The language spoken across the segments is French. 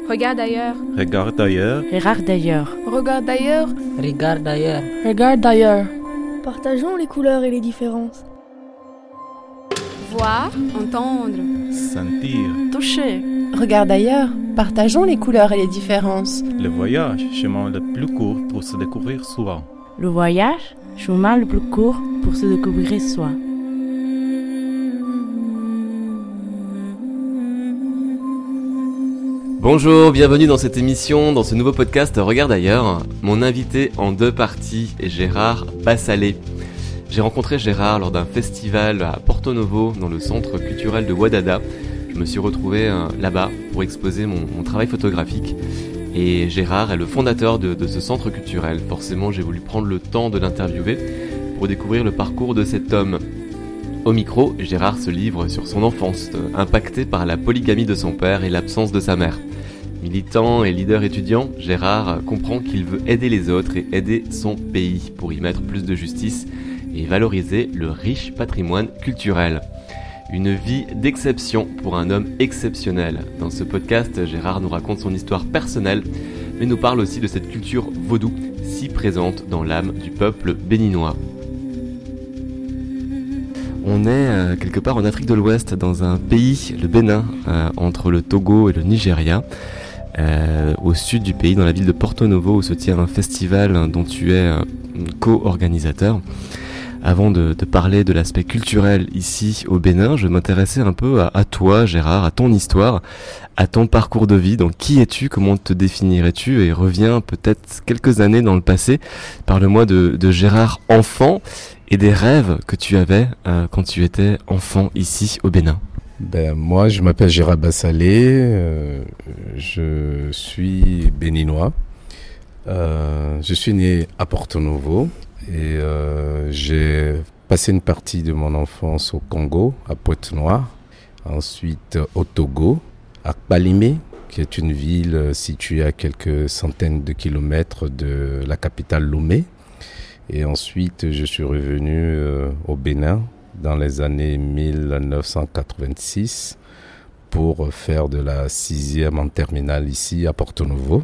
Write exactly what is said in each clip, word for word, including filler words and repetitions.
Regarde ailleurs. Regarde ailleurs. Regarde ailleurs. Regarde ailleurs. Regarde ailleurs. Regarde ailleurs. Partageons les couleurs et les différences. Voir, entendre. Sentir. Toucher. Regarde ailleurs. Partageons les couleurs et les différences. Le voyage, chemin le plus court pour se découvrir soi. Le voyage, chemin le plus court pour se découvrir soi. Bonjour, bienvenue dans cette émission, dans ce nouveau podcast Regarde ailleurs. Mon invité en deux parties est Gérard Bassalé. J'ai rencontré Gérard lors d'un festival à Porto Novo, dans le centre culturel de Wadada. Je me suis retrouvé euh, là-bas pour exposer mon, mon travail photographique. Et Gérard est le fondateur de, de ce centre culturel. Forcément, j'ai voulu prendre le temps de l'interviewer pour découvrir le parcours de cet homme. Au micro, Gérard se livre sur son enfance, euh, impactée par la polygamie de son père et l'absence de sa mère. Militant et leader étudiant, Gérard comprend qu'il veut aider les autres et aider son pays pour y mettre plus de justice et valoriser le riche patrimoine culturel. Une vie d'exception pour un homme exceptionnel. Dans ce podcast, Gérard nous raconte son histoire personnelle, mais nous parle aussi de cette culture vaudou si présente dans l'âme du peuple béninois. On est euh, quelque part en Afrique de l'Ouest, dans un pays, le Bénin, euh, entre le Togo et le Nigeria. Euh, au sud du pays, dans la ville de Porto Novo, où se tient un festival dont tu es euh, co-organisateur. Avant de, de parler de l'aspect culturel ici au Bénin, je m'intéressais un peu à, à toi, Gérard, à ton histoire, à ton parcours de vie. Donc, qui es-tu? Comment te définirais-tu? Et reviens peut-être quelques années dans le passé. Parle-moi de, de Gérard enfant et des rêves que tu avais euh, quand tu étais enfant ici au Bénin. Ben, moi, je m'appelle Gérard Bassalé, euh, je suis béninois. Euh, je suis né à Porto Novo. Et euh, j'ai passé une partie de mon enfance au Congo, à Pointe-Noire, ensuite au Togo, à Kpalimé, qui est une ville située à quelques centaines de kilomètres de la capitale Lomé. Et ensuite, je suis revenu euh, au Bénin dans les années mille neuf cent quatre-vingt-six pour faire de la sixième en terminale ici à Porto Novo.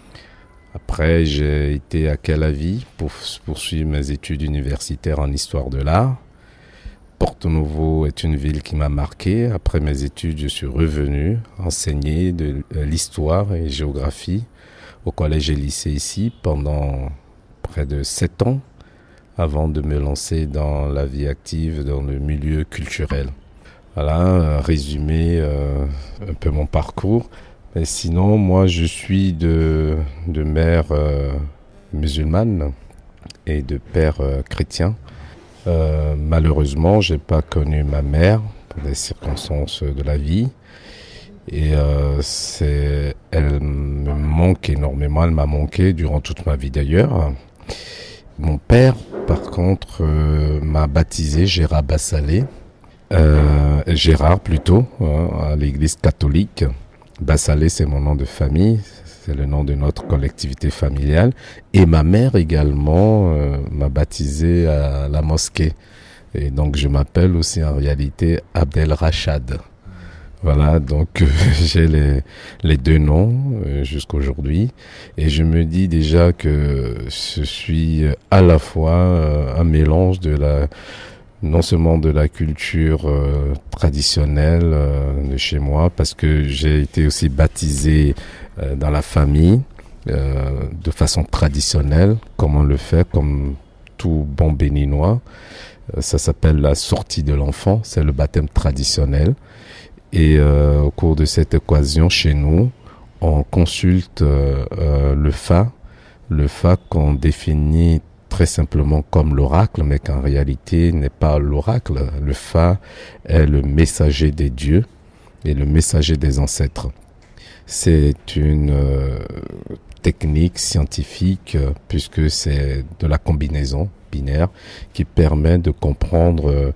Après, j'ai été à Calavi pour poursuivre mes études universitaires en histoire de l'art. Porto Novo est une ville qui m'a marqué. Après mes études, je suis revenu enseigner de l'histoire et géographie au collège et lycée ici pendant près de sept ans avant de me lancer dans la vie active dans le milieu culturel. Voilà, un résumé euh, un peu mon parcours. Et sinon, moi, je suis de, de mère euh, musulmane et de père euh, chrétien. Euh, malheureusement, j'ai pas connu ma mère pour des circonstances de la vie. Et euh, c'est, elle me manque énormément, elle m'a manqué durant toute ma vie d'ailleurs. Mon père, par contre, euh, m'a baptisé Gérard Bassalé, euh, Gérard plutôt, hein, à l'église catholique. Bassalé, c'est mon nom de famille, c'est le nom de notre collectivité familiale. Et ma mère également euh, m'a baptisé à la mosquée. Et donc, je m'appelle aussi en réalité Abdel Rachad. Voilà, donc euh, j'ai les, les deux noms euh, jusqu'aujourd'hui. Et je me dis déjà que je suis à la fois euh, un mélange de la... non seulement de la culture euh, traditionnelle euh, de chez moi, parce que j'ai été aussi baptisé euh, dans la famille euh, de façon traditionnelle, comme on le fait, comme tout bon béninois. Euh, ça s'appelle la sortie de l'enfant, c'est le baptême traditionnel. Et euh, au cours de cette occasion, chez nous, on consulte euh, euh, le F A, le F A qu'on définit très simplement comme l'oracle, mais qu'en réalité n'est pas l'oracle. Le F A est le messager des dieux et le messager des ancêtres. C'est une euh, technique scientifique euh, puisque c'est de la combinaison binaire qui permet de comprendre euh,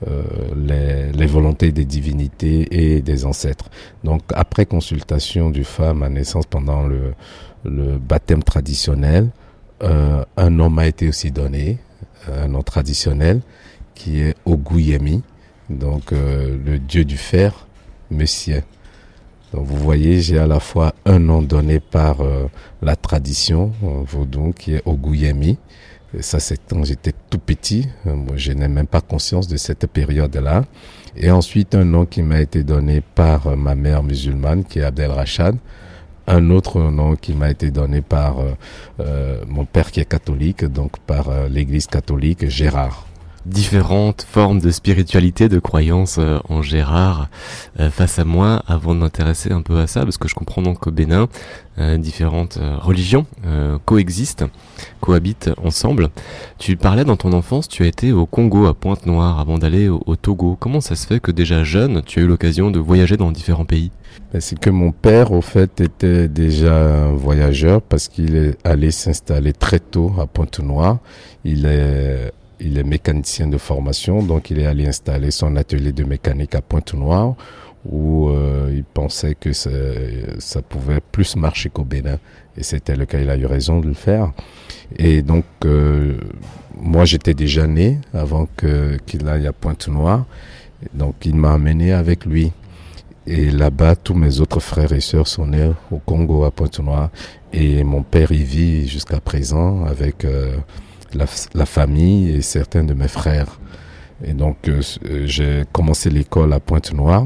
les, les volontés des divinités et des ancêtres. Donc après consultation du F A à ma naissance pendant le, le baptême traditionnel, Euh, un nom m'a été aussi donné, un nom traditionnel, qui est Oguyemi, donc euh, le dieu du fer, Monsieur. Donc vous voyez, j'ai à la fois un nom donné par euh, la tradition euh, vaudou qui est Oguyemi. Et ça, c'est quand j'étais tout petit. Euh, moi, je n'ai même pas conscience de cette période-là. Et ensuite, un nom qui m'a été donné par euh, ma mère musulmane, qui est Abdel Rachad. Un autre nom qui m'a été donné par euh, euh, mon père qui est catholique, donc par euh, l'église catholique, Gérard. Différentes formes de spiritualité, de croyance euh, en Gérard euh, face à moi, avant de m'intéresser un peu à ça, parce que je comprends donc qu'au Bénin, euh, différentes euh, religions euh, coexistent, cohabitent ensemble. Tu parlais dans ton enfance, tu as été au Congo, à Pointe-Noire, avant d'aller au, au Togo. Comment ça se fait que déjà jeune, tu as eu l'occasion de voyager dans différents pays ? C'est que mon père, au fait, était déjà un voyageur parce qu'il est allé s'installer très tôt à Pointe-Noire. Il est Il est mécanicien de formation, donc il est allé installer son atelier de mécanique à Pointe-Noire où euh, il pensait que ça, ça pouvait plus marcher qu'au Bénin. Et c'était le cas, il a eu raison de le faire. Et donc, euh, moi j'étais déjà né avant que, qu'il aille à Pointe-Noire, donc il m'a amené avec lui. Et là-bas, tous mes autres frères et sœurs sont nés au Congo, à Pointe-Noire. Et mon père y vit jusqu'à présent avec... Euh, La, la famille et certains de mes frères. Et donc, euh, j'ai commencé l'école à Pointe-Noire.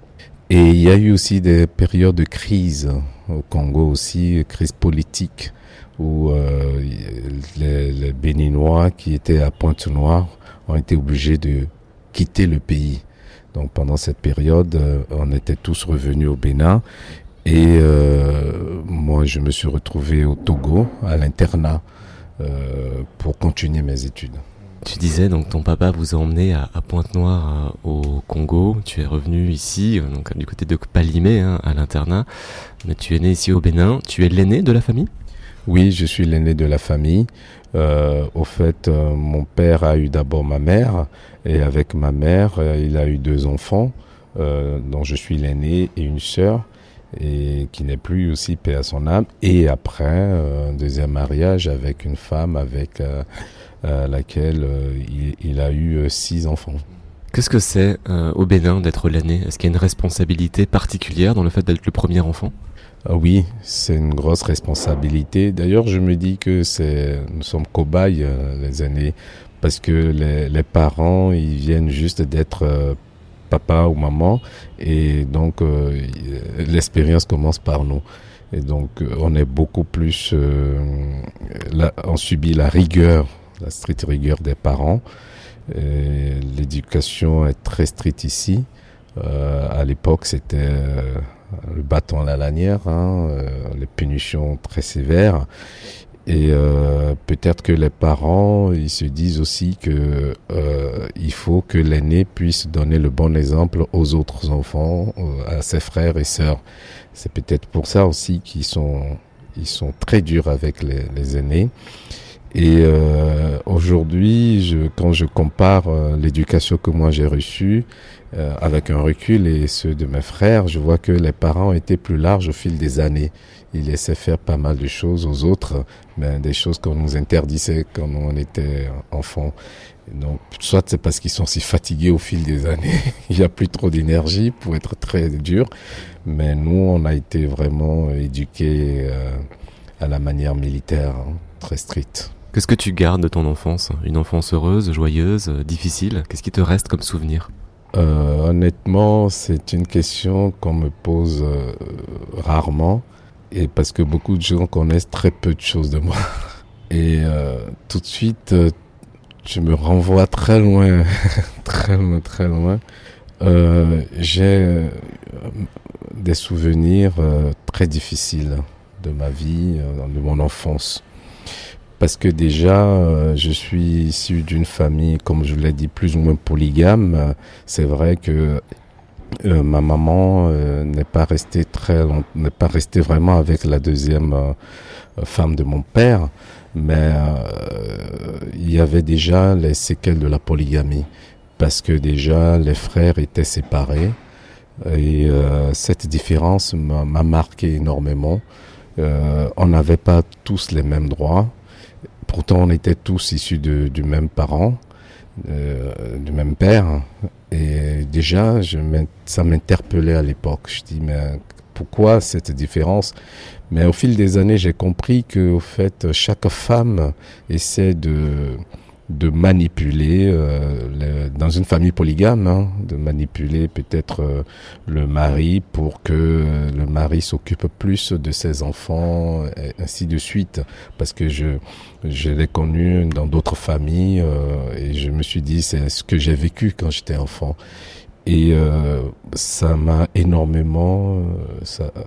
Et il y a eu aussi des périodes de crise au Congo aussi, crise politique, où euh, les, les Béninois qui étaient à Pointe-Noire ont été obligés de quitter le pays. Donc, pendant cette période, euh, on était tous revenus au Bénin. Et euh, moi, je me suis retrouvé au Togo, à l'internat. Euh, pour continuer mes études. Tu disais donc ton papa vous a emmené à, à Pointe-Noire euh, au Congo. Tu es revenu ici, euh, donc du côté de Palimé, hein, à l'internat. Mais tu es né ici au Bénin. Tu es l'aîné de la famille ? Oui, je suis l'aîné de la famille. Euh, au fait, euh, mon père a eu d'abord ma mère, et avec ma mère, euh, il a eu deux enfants, euh, dont je suis l'aîné et une sœur. Et qui n'est plus aussi paix à son âme. Et après, euh, un deuxième mariage avec une femme avec euh, euh, laquelle euh, il, il a eu euh, six enfants. Qu'est-ce que c'est euh, au Bénin d'être l'aîné ? Est-ce qu'il y a une responsabilité particulière dans le fait d'être le premier enfant ? Ah oui, c'est une grosse responsabilité. D'ailleurs, je me dis que c'est, nous sommes cobayes, euh, les aînés, parce que les, les parents, ils viennent juste d'être euh, papa ou maman, et donc euh, l'expérience commence par nous. Et donc euh, on est beaucoup plus, euh, là, on subit la rigueur, la stricte rigueur des parents. Et l'éducation est très stricte ici. Euh, à l'époque, c'était euh, le bâton à la lanière, hein, euh, les punitions très sévères. Et euh, peut-être que les parents, ils se disent aussi que euh, il faut que l'aîné puisse donner le bon exemple aux autres enfants, à ses frères et sœurs. C'est peut-être pour ça aussi qu'ils sont, ils sont très durs avec les, les aînés. Et euh, aujourd'hui, je, quand je compare euh, l'éducation que moi j'ai reçue euh, avec un recul et ceux de mes frères, je vois que les parents étaient plus larges au fil des années. Ils laissaient faire pas mal de choses aux autres, mais des choses qu'on nous interdisait quand on était enfant. Donc, soit c'est parce qu'ils sont si fatigués au fil des années, il n'y a plus trop d'énergie pour être très dur, mais nous, on a été vraiment éduqués euh, à la manière militaire, hein, très stricte. Qu'est-ce que tu gardes de ton enfance ? Une enfance heureuse, joyeuse, difficile ? Qu'est-ce qui te reste comme souvenir ? euh, Honnêtement, c'est une question qu'on me pose euh, rarement. Et parce que beaucoup de gens connaissent très peu de choses de moi. Et euh, tout de suite, euh, je me renvoie très loin, très loin, très loin. Euh, j'ai euh, des souvenirs euh, très difficiles de ma vie, euh, de mon enfance. Parce que déjà, euh, je suis issu d'une famille, comme je l'ai dit, plus ou moins polygame. C'est vrai que Euh, ma maman euh, n'est pas restée très long, n'est pas restée vraiment avec la deuxième euh, femme de mon père, mais euh, il y avait déjà les séquelles de la polygamie, parce que déjà les frères étaient séparés, et euh, cette différence m'a, m'a marqué énormément. Euh, on n'avait pas tous les mêmes droits, pourtant on était tous issus de, du même parent. Euh, du même père, et déjà je ça m'interpellait à l'époque. Je dis mais pourquoi cette différence. Mais au fil des années, j'ai compris que, au fait, chaque femme essaie de de manipuler euh, le, dans une famille polygame, hein, de manipuler peut-être euh, le mari pour que euh, le mari s'occupe plus de ses enfants, et ainsi de suite. Parce que je je l'ai connu dans d'autres familles euh, et je me suis dit c'est ce que j'ai vécu quand j'étais enfant. Et euh, ça m'a énormément euh, ça, euh,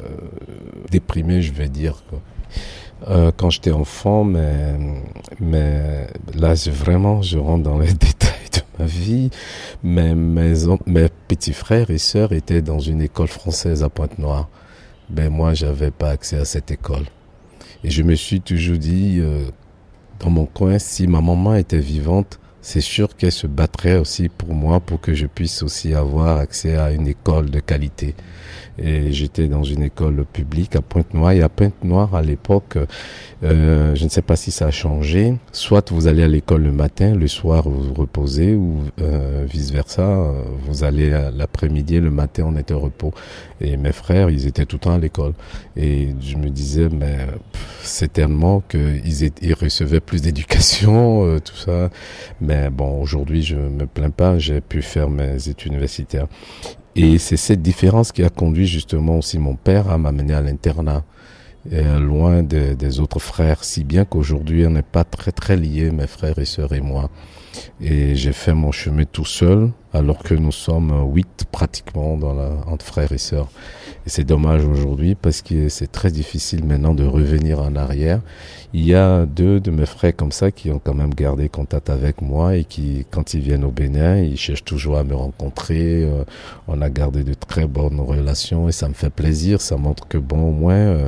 déprimé, je vais dire, quoi. Euh, quand j'étais enfant, mais, mais là, je, vraiment, je rentre dans les détails de ma vie. Mais mes, mes petits frères et sœurs étaient dans une école française à Pointe-Noire. Ben, moi, j'avais pas accès à cette école. Et je me suis toujours dit, euh, dans mon coin, si ma maman était vivante, c'est sûr qu'elle se battrait aussi pour moi, pour que je puisse aussi avoir accès à une école de qualité. Et j'étais dans une école publique à Pointe-Noire. Et à Pointe-Noire, à l'époque, euh, je ne sais pas si ça a changé. Soit vous allez à l'école le matin, le soir vous vous reposez, ou euh, vice-versa. Vous allez l'après-midi, le matin on était au repos. Et mes frères, ils étaient tout le temps à l'école. Et je me disais, mais pff, c'est tellement qu'ils ils recevaient plus d'éducation, euh, tout ça. Mais bon, aujourd'hui, je me plains pas. J'ai pu faire mes études universitaires. Et c'est cette différence qui a conduit justement aussi mon père à m'amener à l'internat, euh, loin de, des autres frères, si bien qu'aujourd'hui on n'est pas très très liés, mes frères et sœurs et moi. Et j'ai fait mon chemin tout seul, alors que nous sommes huit pratiquement dans la, entre frères et sœurs. Et c'est dommage aujourd'hui parce que c'est très difficile maintenant de revenir en arrière. Il y a deux de mes frères comme ça qui ont quand même gardé contact avec moi et qui, quand ils viennent au Bénin, ils cherchent toujours à me rencontrer. Euh, on a gardé de très bonnes relations et ça me fait plaisir. Ça montre que bon, au moins, euh,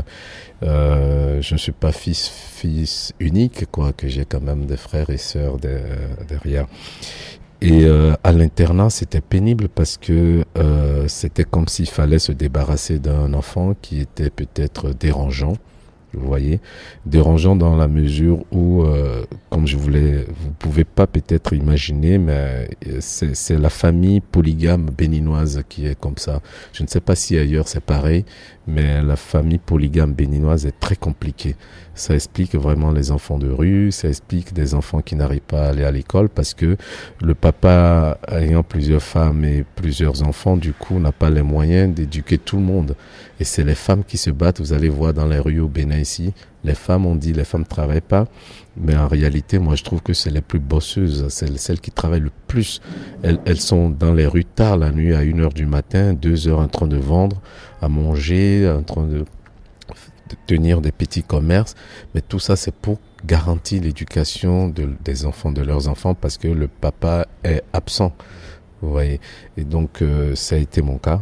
euh, je ne suis pas fils, fils unique, quoi, que j'ai quand même des frères et sœurs de, derrière. Et euh, à l'internat, c'était pénible parce que euh, c'était comme s'il fallait se débarrasser d'un enfant qui était peut-être dérangeant. Vous voyez, dérangeant dans la mesure où, euh, comme je voulais, vous pouvez pas peut-être imaginer, mais c'est, c'est la famille polygame béninoise qui est comme ça. Je ne sais pas si ailleurs c'est pareil, mais la famille polygame béninoise est très compliquée. Ça explique vraiment les enfants de rue, ça explique des enfants qui n'arrivent pas à aller à l'école parce que le papa ayant plusieurs femmes et plusieurs enfants, du coup, n'a pas les moyens d'éduquer tout le monde. Et c'est les femmes qui se battent. Vous allez voir dans les rues au Bénin ici, les femmes, on dit les femmes ne travaillent pas. Mais en réalité, moi, je trouve que c'est les plus bosseuses. C'est celles qui travaillent le plus. Elles, elles sont dans les rues tard la nuit à une heure du matin, deux heures en train de vendre, à manger, en train de, de tenir des petits commerces. Mais tout ça, c'est pour garantir l'éducation de, des enfants, de leurs enfants, parce que le papa est absent. Vous voyez. Et donc, euh, ça a été mon cas.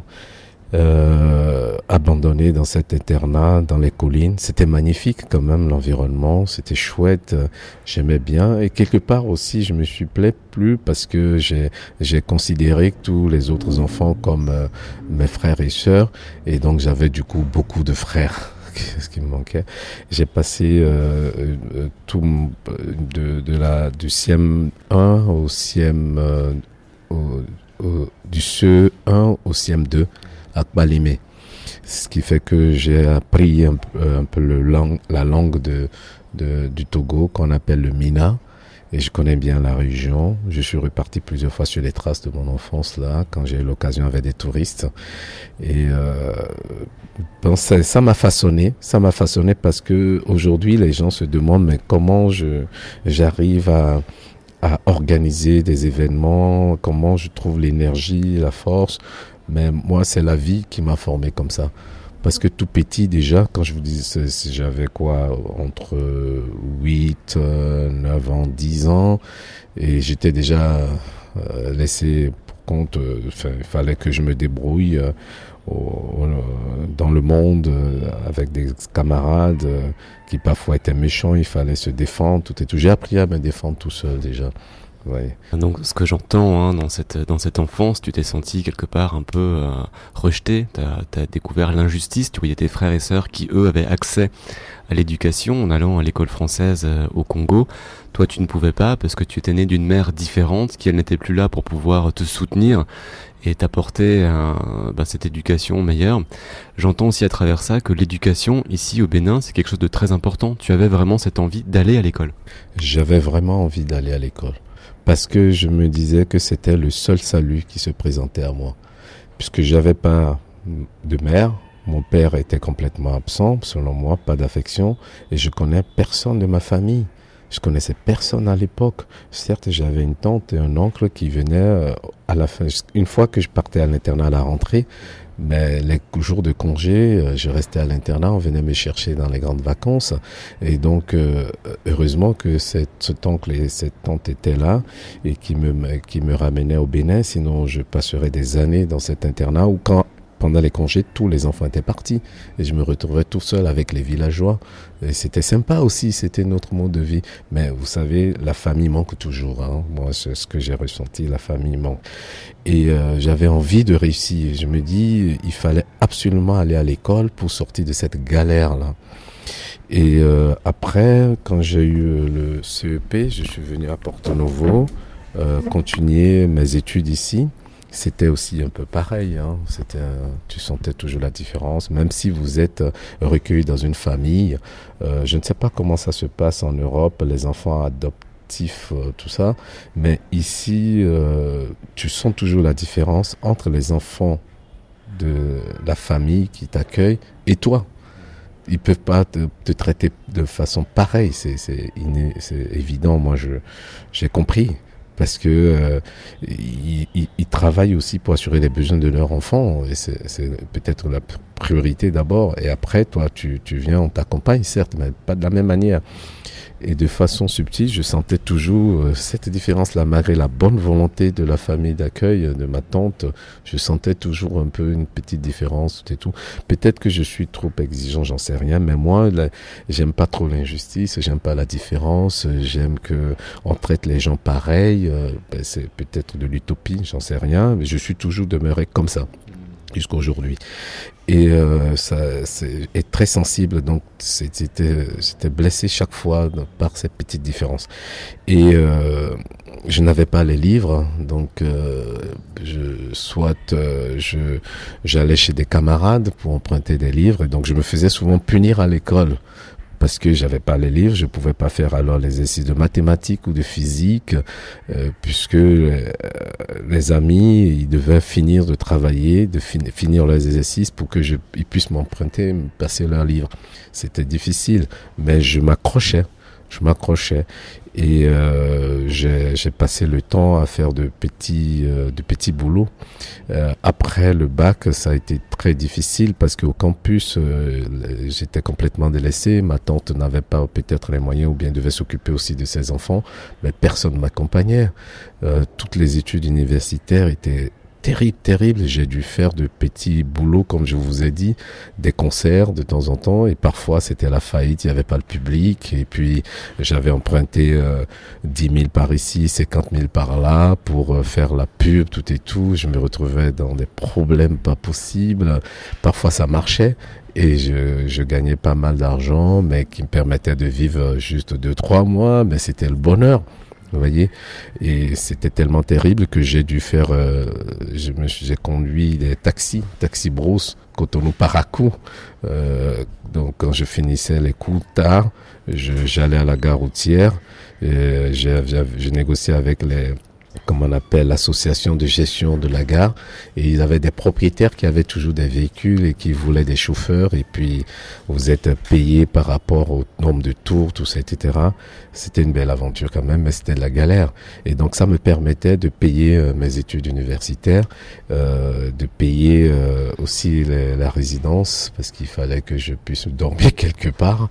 Euh, abandonné dans cet internat, dans les collines. C'était magnifique quand même, l'environnement, c'était chouette, euh, j'aimais bien. Et quelque part aussi, je me suis plaît plus parce que j'ai j'ai considéré tous les autres enfants comme euh, mes frères et sœurs. Et donc, j'avais du coup beaucoup de frères. Ce qui me manquait. J'ai passé euh, euh, tout de, de la du C I E M un au C I E M euh, au, au, du C E un au C I E M deux à Kbalimé. Ce qui fait que j'ai appris un, un peu le lang, la langue de, de, du Togo qu'on appelle le Mina. Et je connais bien la région. Je suis reparti plusieurs fois sur les traces de mon enfance là, quand j'ai eu l'occasion avec des touristes. Et euh, bon, ça, ça m'a façonné. Ça m'a façonné parce que aujourd'hui, les gens se demandent mais comment je j'arrive à à organiser des événements, comment je trouve l'énergie, la force. Mais moi, c'est la vie qui m'a formé comme ça. Parce que tout petit, déjà, quand je vous dis, j'avais quoi, entre huit, neuf ans, dix ans, et j'étais déjà euh, laissé pour compte, enfin, il fallait que je me débrouille euh, au, au, dans le monde, euh, avec des camarades euh, qui parfois étaient méchants, il fallait se défendre, tout et tout. J'ai appris à me défendre tout seul, déjà. Ouais. Donc ce que j'entends hein, dans cette dans cette enfance, tu t'es senti quelque part un peu euh, rejeté, t'as t'as découvert l'injustice, tu voyais tes frères et sœurs qui eux avaient accès à l'éducation en allant à l'école française euh, au Congo. Toi tu ne pouvais pas parce que tu étais né d'une mère différente, qui elle n'était plus là pour pouvoir te soutenir et t'apporter un, ben, cette éducation meilleure. J'entends aussi à travers ça que l'éducation ici au Bénin, c'est quelque chose de très important. Tu avais vraiment cette envie d'aller à l'école. J'avais vraiment envie d'aller à l'école parce que je me disais que c'était le seul salut qui se présentait à moi. Puisque j'avais pas de mère, mon père était complètement absent, selon moi, pas d'affection, et je connais personne de ma famille. Je connaissais personne à l'époque. Certes, j'avais une tante et un oncle qui venaient à la fin. Une fois que je partais à l'internat à la rentrée, mais les jours de congé, je restais à l'internat, on venait me chercher dans les grandes vacances. Et donc, euh, heureusement que cette, cet oncle et cette tante étaient là et qui me, qui me ramenaient au Bénin. Sinon, je passerais des années dans cet internat où quand pendant les congés, tous les enfants étaient partis et je me retrouvais tout seul avec les villageois. Et c'était sympa aussi, c'était notre mode de vie. Mais vous savez, la famille manque toujours. Hein. Moi, c'est ce que j'ai ressenti, la famille manque. Et euh, j'avais envie de réussir. Je me dis, il fallait absolument aller à l'école pour sortir de cette galère-là. Et euh, après, quand j'ai eu le C E P, je suis venu à Porto Novo, euh, continuer mes études ici. C'était aussi un peu pareil, hein. C'était, tu sentais toujours la différence, même si vous êtes recueilli dans une famille. Euh, je ne sais pas comment ça se passe en Europe, les enfants adoptifs, euh, tout ça, mais ici, euh, tu sens toujours la différence entre les enfants de la famille qui t'accueille et toi. Ils peuvent pas te, te traiter de façon pareille, c'est, c'est, iné, c'est évident. Moi, je, j'ai compris. Parce que euh, ils, ils, ils travaillent aussi pour assurer les besoins de leurs enfants et c'est, c'est peut-être la priorité d'abord et après toi tu, tu viens, on t'accompagne certes mais pas de la même manière et de façon subtile je sentais toujours euh, cette différence-là malgré la bonne volonté de la famille d'accueil de ma tante, je sentais toujours un peu une petite différence et tout. Peut-être que je suis trop exigeant, j'en sais rien, mais moi là, j'aime pas trop l'injustice, j'aime pas la différence, j'aime que on traite les gens pareil. Euh, ben c'est peut-être de l'utopie, j'en sais rien, mais je suis toujours demeuré comme ça jusqu'à aujourd'hui. Et euh, ça c'est est très sensible, donc c'était c'était blessé chaque fois par cette petite différence. Et euh, je n'avais pas les livres, donc euh, je soit euh, je j'allais chez des camarades pour emprunter des livres, et donc je me faisais souvent punir à l'école. Parce que j'avais pas les livres, je pouvais pas faire alors les exercices de mathématiques ou de physique, euh, puisque euh, les amis, ils devaient finir de travailler, de fin- finir leurs exercices pour que je, ils puissent m'emprunter, me passer leurs livres. C'était difficile, mais je m'accrochais, je m'accrochais. Et euh, j'ai, j'ai passé le temps à faire de petits, euh, de petits boulots. Euh, après le bac, ça a été très difficile parce qu'au campus, euh, j'étais complètement délaissé. Ma tante n'avait pas peut-être les moyens ou bien devait s'occuper aussi de ses enfants, mais personne ne m'accompagnait. Euh, toutes les études universitaires étaient terrible, terrible. J'ai dû faire de petits boulots, comme je vous ai dit, des concerts de temps en temps, et parfois c'était la faillite, il n'y avait pas le public, et puis j'avais emprunté euh, dix mille par ici, cinquante mille par là, pour euh, faire la pub, tout et tout. Je me retrouvais dans des problèmes pas possibles. Parfois ça marchait, et je, je gagnais pas mal d'argent, mais qui me permettait de vivre juste deux, trois mois, mais c'était le bonheur. Vous voyez, et c'était tellement terrible que j'ai dû faire, euh, je me, j'ai conduit des taxis, taxi bros, Cotonou Parakou. Euh, donc quand je finissais les cours tard, je, j'allais à la gare routière, et j'ai, j'ai, j'ai négocié avec les, comme on appelle, l'association de gestion de la gare, et ils avaient des propriétaires qui avaient toujours des véhicules et qui voulaient des chauffeurs, et puis vous êtes payé par rapport au nombre de tours, tout ça, et cetera. C'était une belle aventure quand même, mais c'était de la galère. Et donc ça me permettait de payer euh, mes études universitaires, euh, de payer euh, aussi les, la résidence, parce qu'il fallait que je puisse dormir quelque part.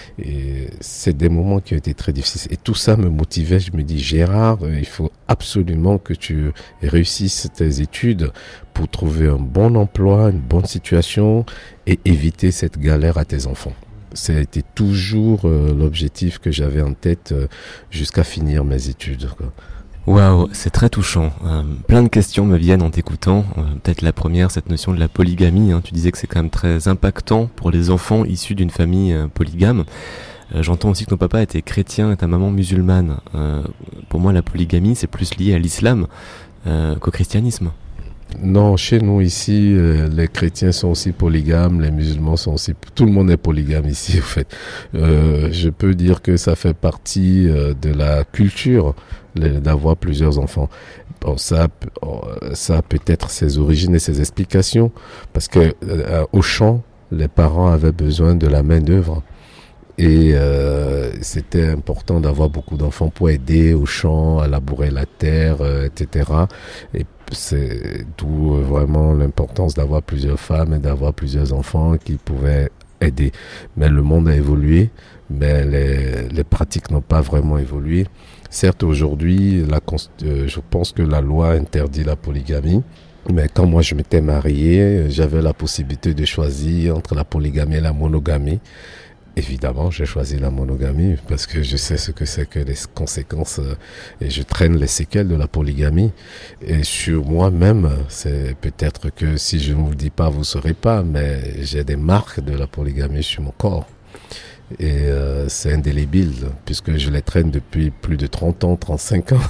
Et c'est des moments qui ont été très difficiles. Et tout ça me motivait. Je me dis, Gérard, il faut absolument que tu réussisses tes études pour trouver un bon emploi, une bonne situation et éviter cette galère à tes enfants. Ça a été toujours euh, l'objectif que j'avais en tête euh, jusqu'à finir mes études, quoi. Waouh, c'est très touchant. Euh, plein de questions me viennent en t'écoutant. Euh, peut-être la première, cette notion de la polygamie. Hein. Tu disais que c'est quand même très impactant pour les enfants issus d'une famille euh, polygame. Euh, j'entends aussi que ton papa était chrétien et ta maman musulmane. Euh, pour moi, la polygamie, c'est plus lié à l'islam euh, qu'au christianisme. Non, chez nous ici, euh, les chrétiens sont aussi polygames, les musulmans sont aussi... Tout le monde est polygame ici, en fait. Euh, je peux dire que ça fait partie euh, de la culture les, d'avoir plusieurs enfants. Bon, ça, ça a peut-être ses origines et ses explications, parce que euh, au champ, les parents avaient besoin de la main-d'œuvre. Et euh, c'était important d'avoir beaucoup d'enfants pour aider au champ, à labourer la terre, euh, et cetera. Et c'est d'où vraiment l'importance d'avoir plusieurs femmes et d'avoir plusieurs enfants qui pouvaient aider. Mais le monde a évolué, mais les, les pratiques n'ont pas vraiment évolué. Certes, aujourd'hui, la, euh, je pense que la loi interdit la polygamie. Mais quand moi je m'étais marié, j'avais la possibilité de choisir entre la polygamie et la monogamie. Évidemment, j'ai choisi la monogamie parce que je sais ce que c'est que les conséquences euh, et je traîne les séquelles de la polygamie. Et sur moi-même, c'est peut-être que si je ne vous le dis pas, vous ne saurez pas, mais j'ai des marques de la polygamie sur mon corps. Et euh, c'est indélébile puisque je les traîne depuis plus de trente ans, trente-cinq ans.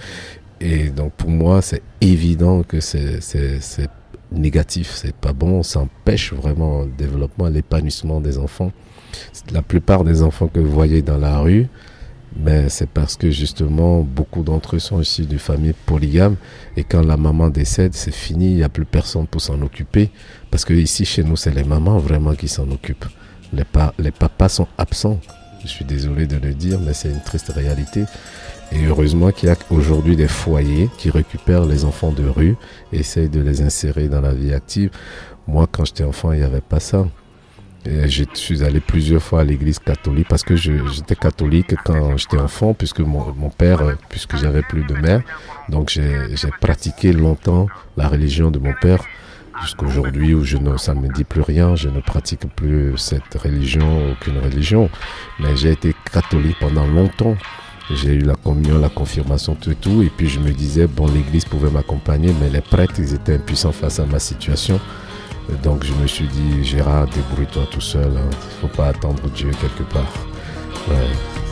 Et donc pour moi, c'est évident que c'est, c'est, c'est négatif, c'est pas bon, ça empêche vraiment le développement, l'épanouissement des enfants. La plupart des enfants que vous voyez dans la rue, mais c'est parce que justement beaucoup d'entre eux sont issus de familles polygames et quand la maman décède, c'est fini, il n'y a plus personne pour s'en occuper parce que ici chez nous, c'est les mamans vraiment qui s'en occupent. Les, pa- les papas sont absents. Je suis désolé de le dire, mais c'est une triste réalité. Et heureusement qu'il y a aujourd'hui des foyers qui récupèrent les enfants de rue et essayent de les insérer dans la vie active. Moi, quand j'étais enfant, il n'y avait pas ça. Et je suis allé plusieurs fois à l'église catholique parce que je, j'étais catholique quand j'étais enfant, puisque mon, mon père, puisque j'avais plus de mère. Donc j'ai, j'ai pratiqué longtemps la religion de mon père jusqu'aujourd'hui où je ne, ça ne me dit plus rien. Je ne pratique plus cette religion, aucune religion. Mais j'ai été catholique pendant longtemps. J'ai eu la communion, la confirmation, tout et tout. Et puis je me disais, bon, l'église pouvait m'accompagner, mais les prêtres, ils étaient impuissants face à ma situation. Donc je me suis dit, Gérard, débrouille-toi tout seul. Il hein. ne faut pas attendre Dieu quelque part. Ouais.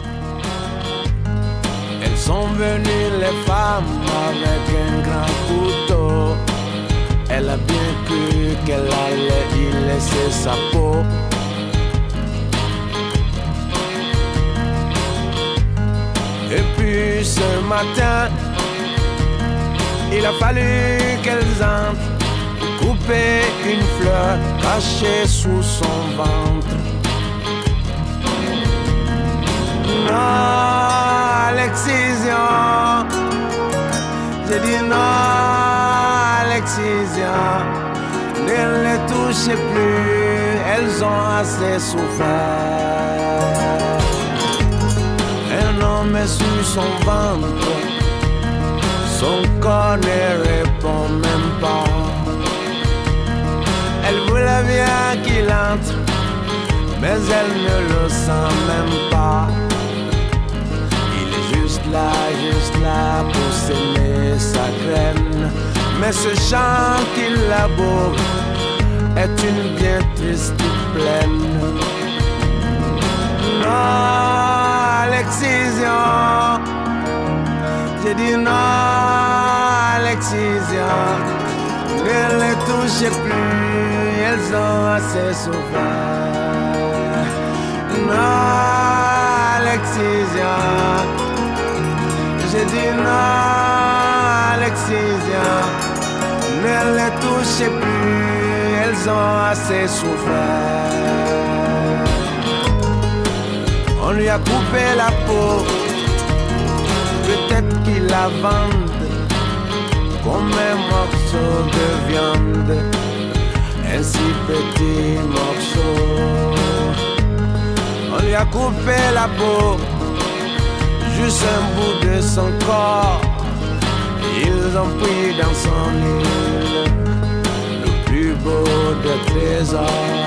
Elles sont venues les femmes avec un grand couteau. Elle a bien cru qu'elle allait y laisser sa peau. Et puis ce matin, il a fallu qu'elles entrent couper une fleur cachée sous son ventre. Non à l'excision, j'ai dit non à l'excision. Ne les touchez plus, elles ont assez souffert. Un homme est sur son ventre, son corps ne répond même pas. Elle voulait bien qu'il entre, mais elle ne le sent même pas. Il est juste là, juste là pour s'aimer sa graine. Mais ce chant qu'il laboure est une bien triste plaine. Non à l'excision, j'ai dit non à l'excision. Ne les touchez plus, elles ont assez souffert. Non à l'excision, j'ai dit non à l'excision. Ne les touchez plus, elles ont assez souffert. On lui a coupé la peau, peut-être qu'il la vende comme un morceau de viande, un si petit morceau. On lui a coupé la peau, juste un bout de son corps. Ils ont pris dans son île le plus beau des trésors.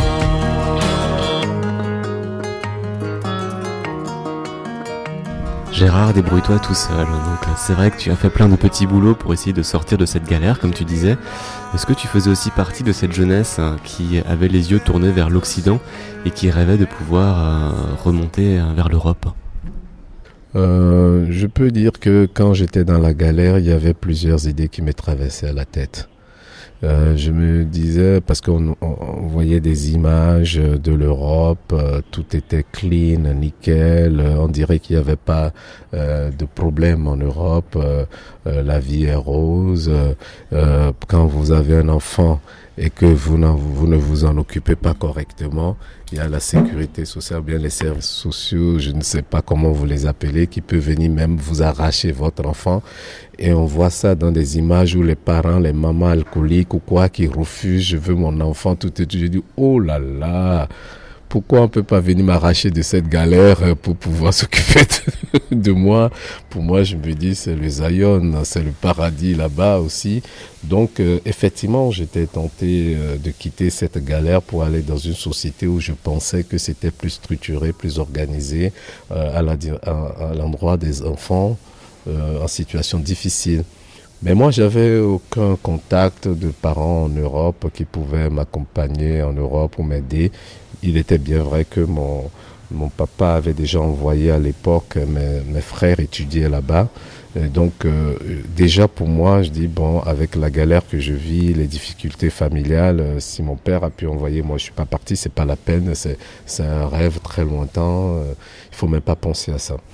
Gérard, débrouille-toi tout seul. Donc c'est vrai que tu as fait plein de petits boulots pour essayer de sortir de cette galère, comme tu disais. Est-ce que tu faisais aussi partie de cette jeunesse qui avait les yeux tournés vers l'Occident et qui rêvait de pouvoir remonter vers l'Europe ? euh, Je peux dire que quand j'étais dans la galère, il y avait plusieurs idées qui me traversaient à la tête. Euh, je me disais, parce qu'on on, on voyait des images de l'Europe, euh, tout était clean, nickel, euh, on dirait qu'il n'y avait pas euh, de problème en Europe, euh, euh, la vie est rose, euh, euh, quand vous avez un enfant et que vous, vous ne vous en occupez pas correctement, il y a la sécurité sociale, bien les services sociaux, je ne sais pas comment vous les appelez, qui peut venir même vous arracher votre enfant. Et on voit ça dans des images où les parents, les mamans alcooliques ou quoi, qui refusent, je veux mon enfant, tout et tout. Je dis, oh là là, pourquoi on peut pas venir m'arracher de cette galère pour pouvoir s'occuper de, de moi? Pour moi, je me dis, c'est le Zion, c'est le paradis là-bas aussi. Donc, euh, effectivement, j'étais tenté euh, de quitter cette galère pour aller dans une société où je pensais que c'était plus structuré, plus organisé, euh, à, la, à, à l'endroit des enfants euh, en situation difficile. Mais moi, j'avais aucun contact de parents en Europe qui pouvaient m'accompagner en Europe ou m'aider. Il était bien vrai que mon, mon papa avait déjà envoyé à l'époque, mes, mes frères étudiaient là-bas. Et donc, euh, déjà pour moi, je dis, bon, avec la galère que je vis, les difficultés familiales, euh, si mon père a pu envoyer, moi je suis pas parti, c'est pas la peine, c'est, c'est un rêve très lointain, euh, il faut même pas penser à ça.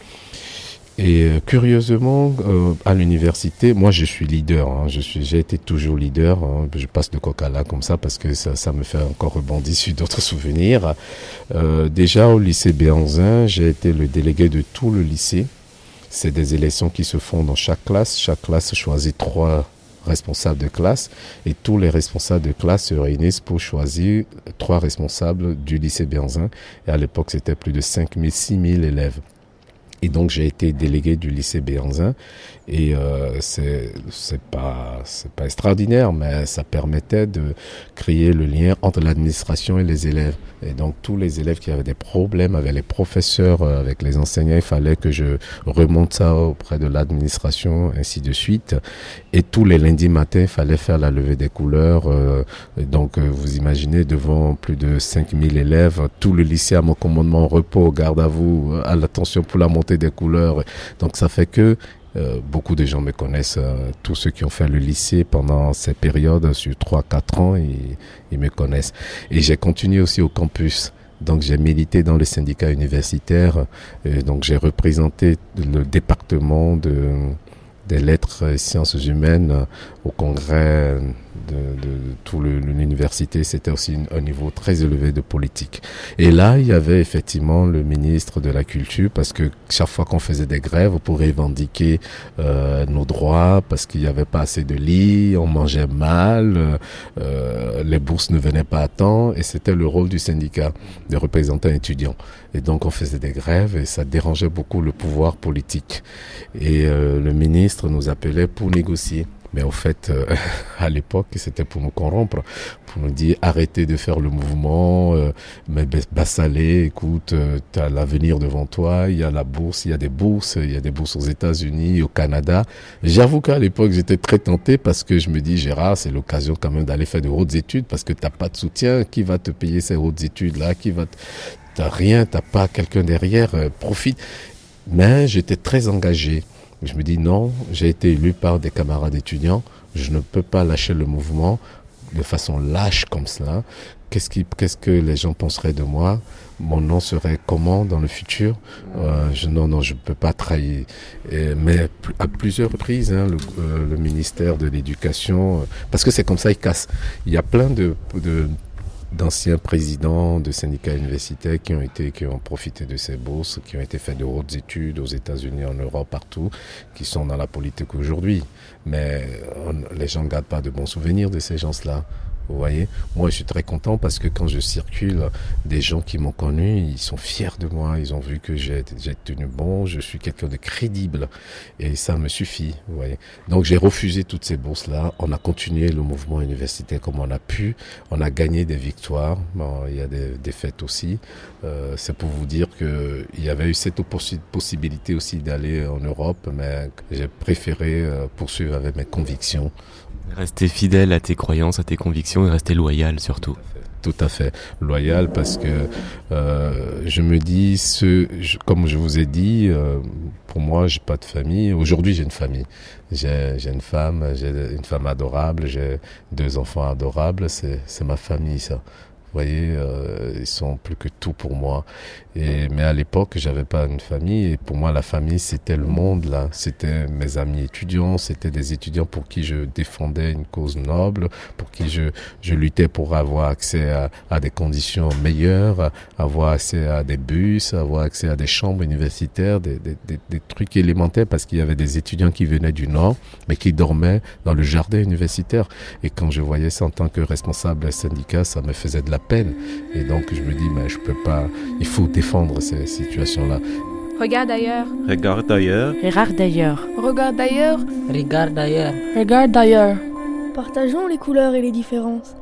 Et euh, curieusement, euh, à l'université, moi je suis leader, hein, je suis, j'ai été toujours leader, hein, je passe de coq à l'âne comme ça parce que ça, ça me fait encore rebondir sur d'autres souvenirs. Euh, déjà au lycée Béhanzin, j'ai été le délégué de tout le lycée. C'est des élections qui se font dans chaque classe. Chaque classe choisit trois responsables de classe et tous les responsables de classe se réunissent pour choisir trois responsables du lycée Béhanzin. Et à l'époque, c'était plus de cinq mille, six mille élèves. Et donc j'ai été délégué du lycée Béhanzin et euh, c'est c'est pas c'est pas extraordinaire, mais ça permettait de créer le lien entre l'administration et les élèves. Et donc tous les élèves qui avaient des problèmes avec les professeurs, euh, avec les enseignants, il fallait que je remonte ça auprès de l'administration, ainsi de suite. Et tous les lundis matins, il fallait faire la levée des couleurs. Euh, donc euh, vous imaginez, devant plus de cinq mille élèves, tout le lycée à mon commandement, repos, garde à vous, à l'attention pour la montée des couleurs. Donc ça fait que euh, beaucoup de gens me connaissent, euh, tous ceux qui ont fait le lycée pendant ces périodes sur trois quatre ans, ils, ils me connaissent. Et j'ai continué aussi au campus. Donc j'ai milité dans le syndicat universitaire, et donc j'ai représenté le département de des lettres et sciences humaines au congrès de, de, de tout le, l'université. C'était aussi un niveau très élevé de politique. Et là, il y avait effectivement le ministre de la Culture, parce que chaque fois qu'on faisait des grèves pour revendiquer euh, nos droits, parce qu'il n'y avait pas assez de lits, on mangeait mal, euh, les bourses ne venaient pas à temps, et c'était le rôle du syndicat de représentants étudiants. Et donc on faisait des grèves et ça dérangeait beaucoup le pouvoir politique. Et euh, le ministre nous appelait pour négocier. Mais au fait, euh, à l'époque, c'était pour nous corrompre, pour nous dire arrêtez de faire le mouvement, euh, mais Bassalé, écoute, euh, tu as l'avenir devant toi, il y a la bourse, il y a des bourses, il y a des bourses aux États-Unis, au Canada. J'avoue qu'à l'époque, j'étais très tenté parce que je me dis, Gérard, c'est l'occasion quand même d'aller faire de hautes études parce que tu n'as pas de soutien. Qui va te payer ces hautes études-là? Qui va t... T'as rien, t'as pas quelqu'un derrière, euh, profite. Mais j'étais très engagé. Je me dis non, j'ai été élu par des camarades étudiants, je ne peux pas lâcher le mouvement de façon lâche comme cela. Qu'est-ce qui, qu'est-ce que les gens penseraient de moi? Mon nom serait comment dans le futur? euh, je, Non, non, je ne peux pas trahir. Et, mais à plusieurs reprises, hein, le, euh, le ministère de l'Éducation, euh, parce que c'est comme ça, il casse. Il y a plein de... de d'anciens présidents de syndicats universitaires qui ont été, qui ont profité de ces bourses, qui ont été fait de hautes études aux États-Unis, en Europe, partout, qui sont dans la politique aujourd'hui. Mais on, les gens ne gardent pas de bons souvenirs de ces gens-là. Vous voyez, moi je suis très content parce que quand je circule, des gens qui m'ont connu, ils sont fiers de moi, ils ont vu que j'ai, j'ai tenu bon, je suis quelqu'un de crédible et ça me suffit. Vous voyez, donc j'ai refusé toutes ces bourses-là. On a continué le mouvement universitaire comme on a pu, on a gagné des victoires, bon, il y a des défaites aussi. Euh, c'est pour vous dire que il y avait eu cette possi- possibilité aussi d'aller en Europe, mais j'ai préféré euh, poursuivre avec mes convictions. Rester fidèle à tes croyances, à tes convictions et rester loyal surtout. tout à fait. Loyal parce que euh, je me dis, ce, je, comme je vous ai dit, euh, pour moi, j'ai pas de famille. Aujourd'hui, j'ai une famille. J'ai, j'ai une femme, j'ai une femme adorable, j'ai deux enfants adorables. C'est, c'est ma famille, ça. Vous voyez, euh, ils sont plus que tout pour moi. Et, mais à l'époque, j'avais pas une famille. Et pour moi, la famille, c'était le monde, là. C'était mes amis étudiants. C'était des étudiants pour qui je défendais une cause noble, pour qui je, je luttais pour avoir accès à, à des conditions meilleures, avoir accès à des bus, avoir accès à des chambres universitaires, des, des, des, des trucs élémentaires, parce qu'il y avait des étudiants qui venaient du Nord, mais qui dormaient dans le jardin universitaire. Et quand je voyais ça en tant que responsable syndicat, ça me faisait de la peine. Et donc, je me dis, mais je peux pas, il faut défendre ces situations-là. Regarde ailleurs. Regarde ailleurs. Regarde d'ailleurs. Regarde d'ailleurs. Regarde d'ailleurs. Regarde d'ailleurs. Partageons les couleurs et les différences.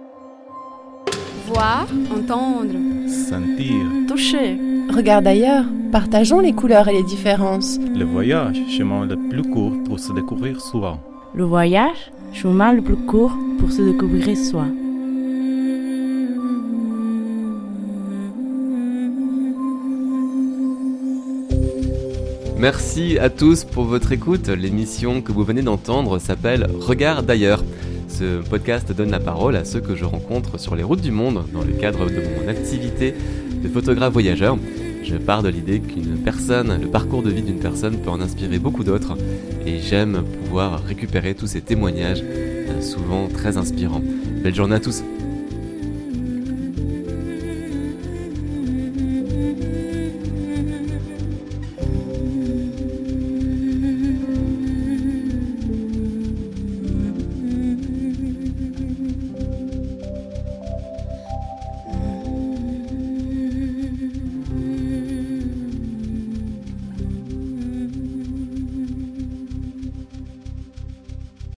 Voir, entendre. Sentir. Toucher. Regarde d'ailleurs. Partageons les couleurs et les différences. Le voyage, chemin le plus court pour se découvrir soi. Le voyage, chemin le plus court pour se découvrir soi. Merci à tous pour votre écoute. L'émission que vous venez d'entendre s'appelle Regarde d'ailleurs. Ce podcast donne la parole à ceux que je rencontre sur les routes du monde dans le cadre de mon activité de photographe voyageur. Je pars de l'idée qu'une personne, le parcours de vie d'une personne peut en inspirer beaucoup d'autres et j'aime pouvoir récupérer tous ces témoignages, souvent très inspirants. Belle journée à tous.